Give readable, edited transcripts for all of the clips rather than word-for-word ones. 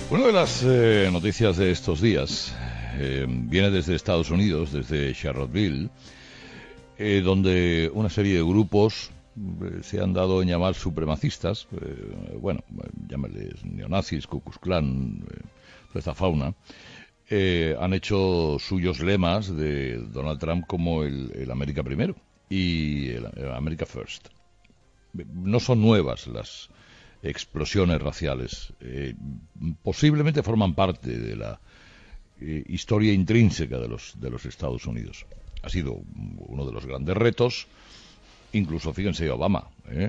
Una de las noticias de estos días viene desde Estados Unidos, desde Charlottesville, donde una serie de grupos se han dado en llamar supremacistas, llámales neonazis, Ku Klux Klan, toda esta fauna, han hecho suyos lemas de Donald Trump como el América primero y el America First. No son nuevas las explosiones raciales, posiblemente forman parte de la historia intrínseca de los Estados Unidos. Ha sido uno de los grandes retos, incluso fíjense Obama,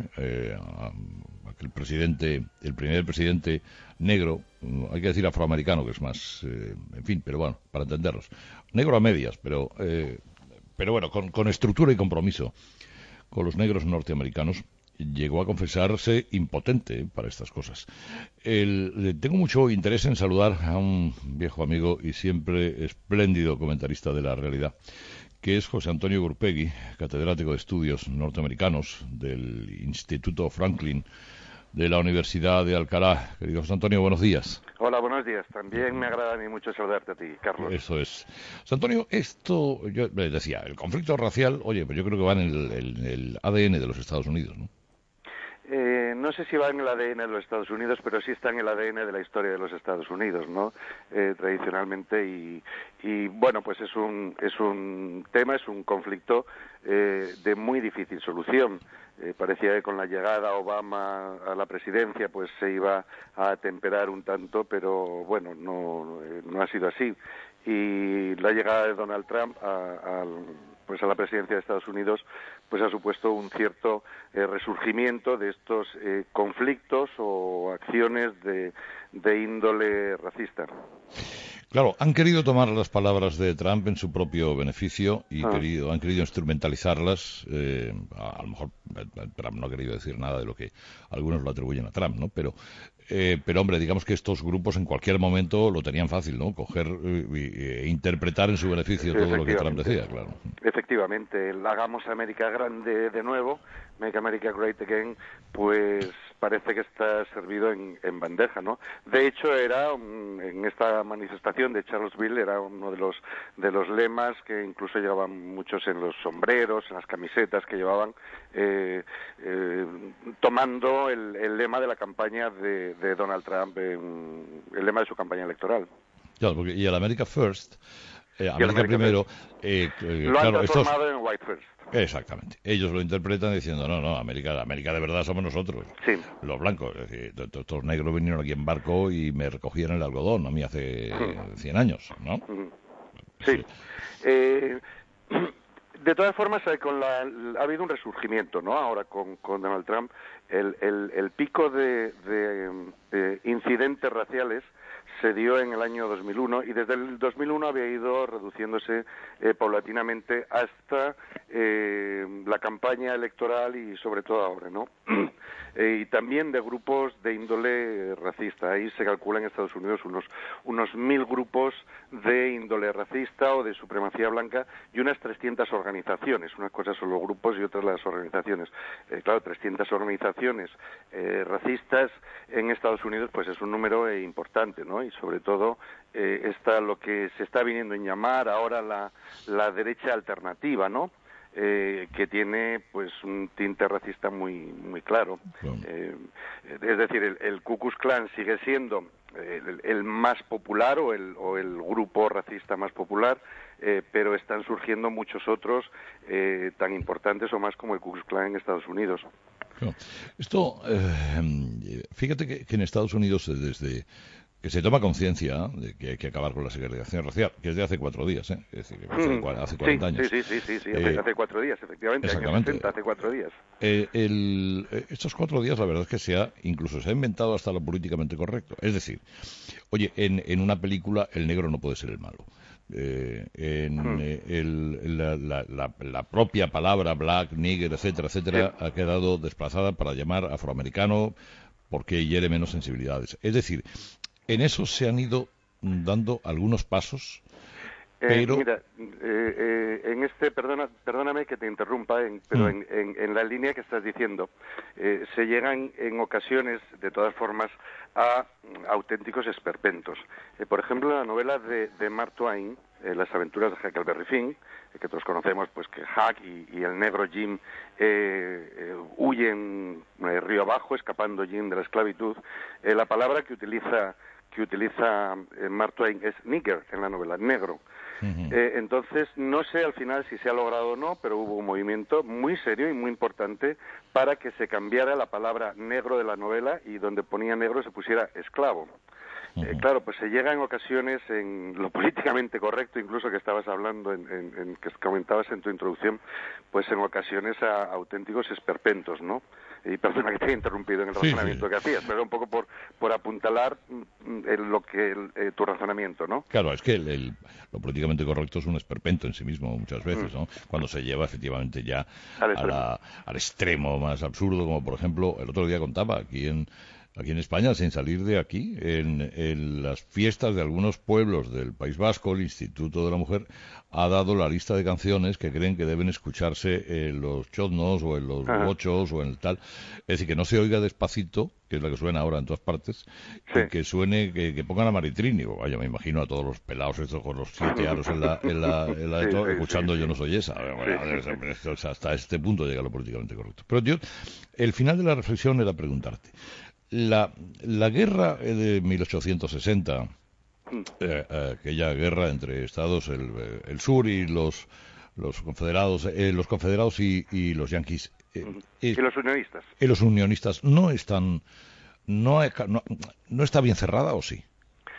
aquel presidente, el primer presidente negro, hay que decir afroamericano, que es más, en fin, pero bueno, para entenderlos, negro a medias, pero bueno, con estructura y compromiso con los negros norteamericanos. Llegó a confesarse impotente para estas cosas. Tengo mucho interés en saludar a un viejo amigo y siempre espléndido comentarista de la realidad, que es José Antonio Gurpegui, catedrático de Estudios Norteamericanos del Instituto Franklin de la Universidad de Alcalá. Querido José Antonio, buenos días. Hola, buenos días. También me agrada a mí mucho saludarte a ti, Carlos. Eso es. José Antonio, esto, yo decía, el conflicto racial, oye, pues yo creo que va en el ADN de los Estados Unidos, ¿no? No sé si va en el ADN de los Estados Unidos, pero sí está en el ADN de la historia de los Estados Unidos, ¿no? Tradicionalmente y bueno, pues es un tema, es un conflicto de muy difícil solución. Parecía que con la llegada de Obama a la presidencia pues se iba a atemperar un tanto, pero bueno, no ha sido así. Y la llegada de Donald Trump a la presidencia de Estados Unidos pues ha supuesto un cierto resurgimiento de estos conflictos o acciones de índole racista. Claro, han querido tomar las palabras de Trump en su propio beneficio y han querido instrumentalizarlas. A lo mejor Trump no ha querido decir nada de lo que algunos lo atribuyen a Trump, ¿no? Pero hombre, digamos que estos grupos en cualquier momento lo tenían fácil, ¿no? Coger e interpretar en su beneficio todo lo que Trump decía, claro. Efectivamente, el hagamos América grande de nuevo, Make America Great Again, pues parece que está servido en bandeja, ¿no? De hecho, en esta manifestación de Charlottesville era uno de los lemas que incluso llevaban muchos en los sombreros, en las camisetas que llevaban, tomando el lema de la campaña de Donald Trump, el lema de su campaña electoral. Claro, porque y el America First, América primero, lo han transformado en White First. Exactamente. Ellos lo interpretan diciendo, no, América de verdad somos nosotros, sí, los blancos. Es decir, estos negros vinieron aquí en barco y me recogieron el algodón a mí hace 100 años, ¿no? Sí. De todas formas, ha habido un resurgimiento, ¿no? Ahora con Donald Trump, el pico de incidentes raciales se dio en el año 2001 y desde el 2001 había ido reduciéndose paulatinamente hasta la campaña electoral y sobre todo ahora, ¿no? Y también de grupos de índole racista. Ahí se calcula en Estados Unidos unos 1.000 grupos de índole racista o de supremacía blanca y unas 300 organizaciones. Unas cosas son los grupos y otras las organizaciones. Claro, 300 organizaciones racistas en Estados Unidos pues es un número importante, ¿no? Y sobre todo está lo que se está viniendo en llamar ahora la derecha alternativa, ¿no? Que tiene pues un tinte racista muy claro. Es decir, el Ku Klux Klan sigue siendo el más popular o el grupo racista más popular, pero están surgiendo muchos otros tan importantes o más como el Ku Klux Klan en Estados Unidos. Claro. Esto, fíjate que en Estados Unidos desde que se toma conciencia de que hay que acabar con la segregación racial, que es de hace 4 días, es decir, que hace 40 años. Sí, hace 4 días, efectivamente, exactamente. Hace 4 días. Estos 4 días, la verdad es que incluso se ha inventado hasta lo políticamente correcto. Es decir, oye, en una película el negro no puede ser el malo. La propia palabra black, nigger, etcétera, ha quedado desplazada para llamar afroamericano porque hiere menos sensibilidades. Es decir, en eso se han ido dando algunos pasos Pero... Mira, en perdóname que te interrumpa, pero en la línea que estás diciendo, se llegan en ocasiones, de todas formas, a auténticos esperpentos. Por ejemplo, la novela de Mark Twain, Las aventuras de Huckleberry Finn, que todos conocemos, pues que Huck y el negro Jim huyen río abajo, escapando Jim de la esclavitud. La palabra que utiliza Mark Twain es nigger en la novela, negro. Entonces, no sé al final si se ha logrado o no, pero hubo un movimiento muy serio y muy importante para que se cambiara la palabra negro de la novela y donde ponía negro se pusiera esclavo. Claro, pues se llega en ocasiones en lo políticamente correcto, incluso que estabas hablando, que comentabas en tu introducción, pues en ocasiones a auténticos esperpentos, ¿no? Y perdona que te he interrumpido en el razonamiento que hacías, pero un poco por apuntalar tu razonamiento, ¿no? Claro, es que lo políticamente correcto es un esperpento en sí mismo muchas veces, ¿no? Cuando se lleva efectivamente ya al extremo más absurdo, como por ejemplo, el otro día contaba aquí en España, sin salir de aquí, en las fiestas de algunos pueblos del País Vasco, el Instituto de la Mujer ha dado la lista de canciones que creen que deben escucharse en los chotnos o en los bochos o en el tal. Es decir, que no se oiga despacito, que es la que suena ahora en todas partes, que suene, que pongan a Maritrini. Vaya, me imagino a todos los pelados estos con los 7 aros escuchando Yo no soy esa. Hasta este punto llega lo políticamente correcto. Pero yo, el final de la reflexión era preguntarte. La guerra de 1860, aquella guerra entre estados, el sur y los confederados y los yanquis, y los unionistas. Y los unionistas no está bien cerrada, ¿o sí?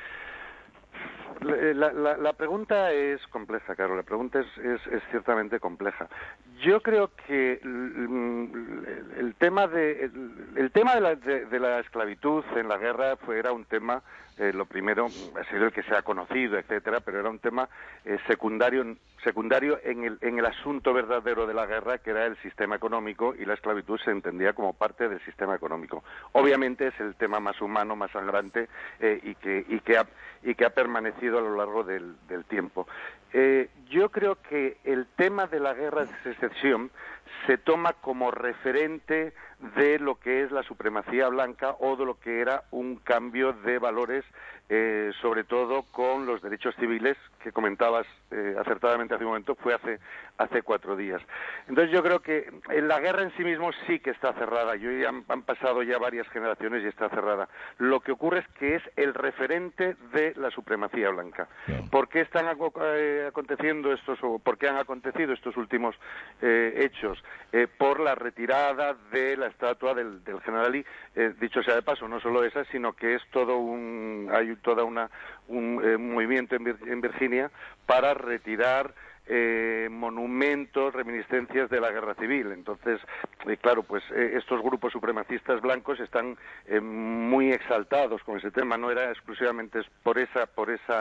La pregunta es compleja, claro, la pregunta es ciertamente compleja. Yo creo que el tema de la esclavitud en la guerra era un tema, lo primero ha sido el que se ha conocido, etcétera, pero era un tema secundario en el asunto verdadero de la guerra, que era el sistema económico, y la esclavitud se entendía como parte del sistema económico. Obviamente es el tema más humano, más sangrante, y que ha permanecido a lo largo del tiempo. Yo creo que el tema de la guerra de secesión se toma como referente de lo que es la supremacía blanca o de lo que era un cambio de valores, sobre todo con los derechos civiles que comentabas acertadamente hace un momento, fue hace 4 días. Entonces yo creo que la guerra en sí mismo sí que está cerrada. Han pasado ya varias generaciones y está cerrada. Lo que ocurre es que es el referente de la supremacía blanca. ¿Por qué están aconteciendo por qué han acontecido estos últimos hechos? Por la retirada de la estatua del general Lee. Dicho sea de paso, no solo esa, sino que es hay toda un movimiento en Virginia para retirar monumentos, reminiscencias de la guerra civil. Entonces, claro, pues estos grupos supremacistas blancos están muy exaltados con ese tema. No era exclusivamente por esa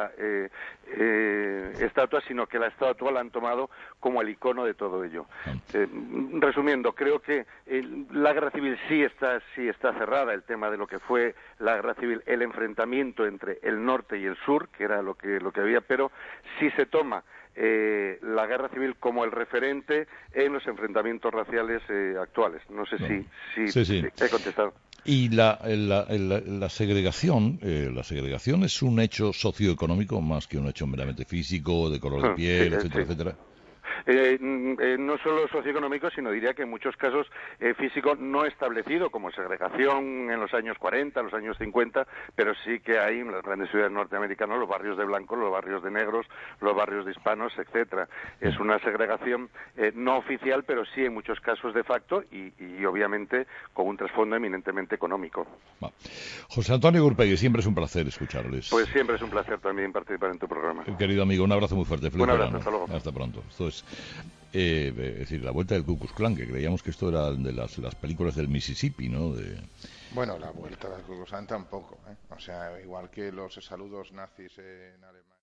estatua, sino que la estatua la han tomado como el icono de todo ello. Resumiendo, creo que la guerra civil sí está cerrada. El tema de lo que fue la guerra civil, el enfrentamiento entre el norte y el sur, que era lo que había, pero sí se toma la guerra civil como el referente en los enfrentamientos raciales actuales. No sé si he contestado. Y la segregación, es un hecho socioeconómico más que un hecho meramente físico, de color de piel, etcétera, etcétera. No solo socioeconómico, sino diría que en muchos casos físico no establecido, como segregación en los años 40, los años 50, pero sí que hay en las grandes ciudades norteamericanas los barrios de blancos, los barrios de negros, los barrios de hispanos, etcétera. Es una segregación no oficial, pero sí en muchos casos de facto y obviamente con un trasfondo eminentemente económico. José Antonio Gurpegui, siempre es un placer escucharles. Pues siempre es un placer también participar en tu programa. Querido amigo, un abrazo muy fuerte. Un abrazo, hasta luego. Hasta pronto. Esto es decir, la vuelta del Ku Klux Klan, que creíamos que esto era de las películas del Mississippi, ¿no? Bueno, la vuelta del Ku Klux Klan tampoco, ¿eh? O sea, igual que los saludos nazis en Alemania.